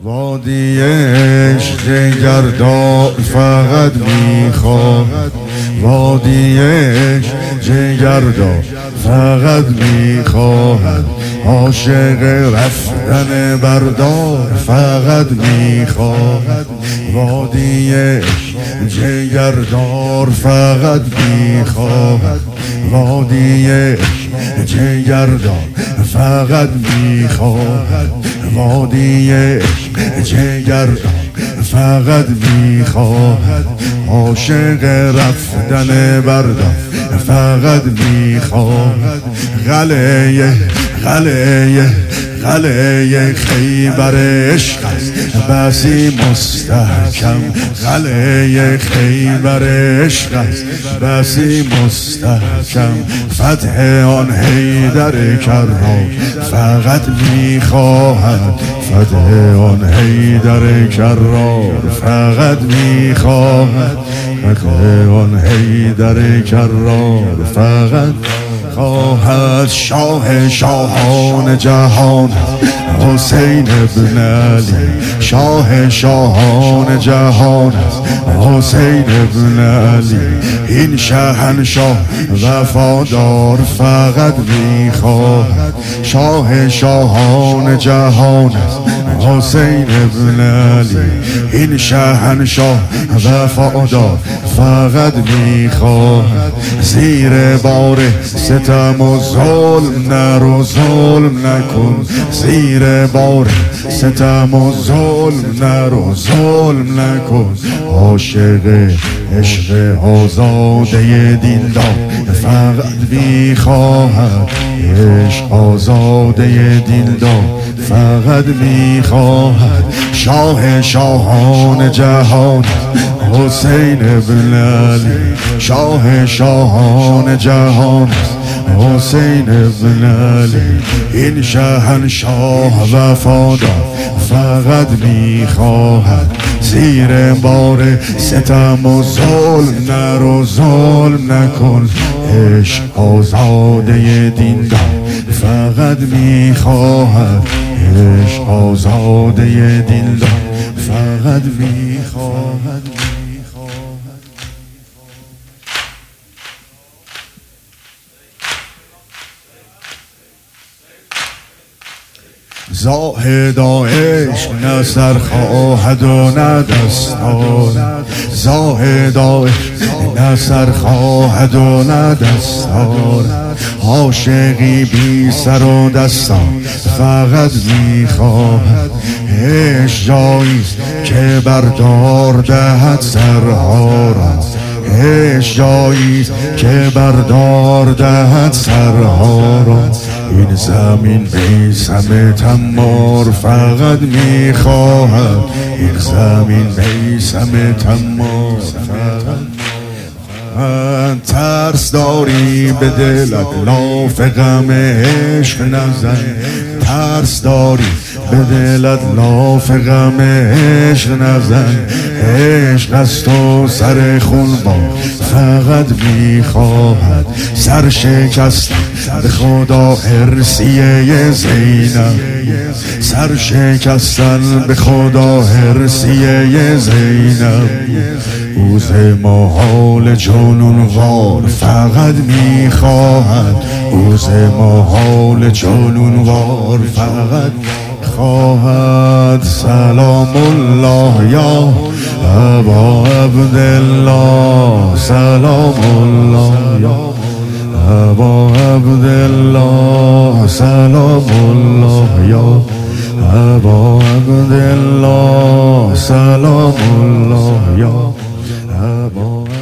وادی عشق جگردار فقط میخواهد، وادی عشق جگردار فقط میخواهد، عاشق رفتن بردار فقط میخواهد، وادی عشق جگردار فقط میخواهد، وادی عشق جگردار فقط میخواهد، وادی عشق جگردار فقط میخواهد، عاشق رفتن بردار فقط میخواهد. غله خیبر عشق است بسی مستحکم، غله خیبر عشق است بسی مستحکم، فتح آن حیدر کرار فقط میخواهد، فتح آن حیدر کرار فقط میخواهد، فتح آن حیدر کرار فقط خواهد. شاه شاهان جهان حسین ابن علی، شاه شاهان جهان حسین ابن علی، این شاهنشاه وفادار فقط میخواهد، شاه شاهان جهان حسین ابن علی، این شاهنشاه وفادار فقط میخواهد. زیر بار ستم و ظلم نرو، ظلم نکن، زیر بار ستم و ظلم نرو، ظلم نکن، عاشق عشق آزاده دیندار فقط میخواهد، عشق آزاده دیندار فقط میخواهد. شاه شاهان جهان حسین ابن علی، شاه شاهان جهان حسین ابن علی، این شاهنشاه وفادار فقط میخواهد. زیر بار ستم و ظلم نرو، ظلم نکن، عشق آزاده دیندار فقط میخواهد، عشق آزاده دیندار فقط میخواهد. زاهدا عشق نه سر خواهد و نه دستار، زاهدا عشق نه سر خواهد و نه دستار، عاشقی بی سر و دستار فقط میخواهد. عشق جاییست که بردار دهد سرها را، عشق جاییست که بردار دهد سرها را، این زمین بیسم تمار فقط میخواهد، این زمین بیسم تمار فقط. ترس داری به دلت لاف غم عشق نزن، ترس داری به دلت لاف غم عشق نزن، عشق از تو سر خونبار فقط میخواهد. سر شکستن به خدا هرسیه زینب، سر شکستن به خدا هرسیه زینب، روز محال جنونوار فقط میخواهد، روز محال جنونوار فقط خواهد. سلام الله یا ابا عبدالله، سلام الله یا ابا عبدالله، سلام الله یا ابا عبدالله، سلام الله یا ابا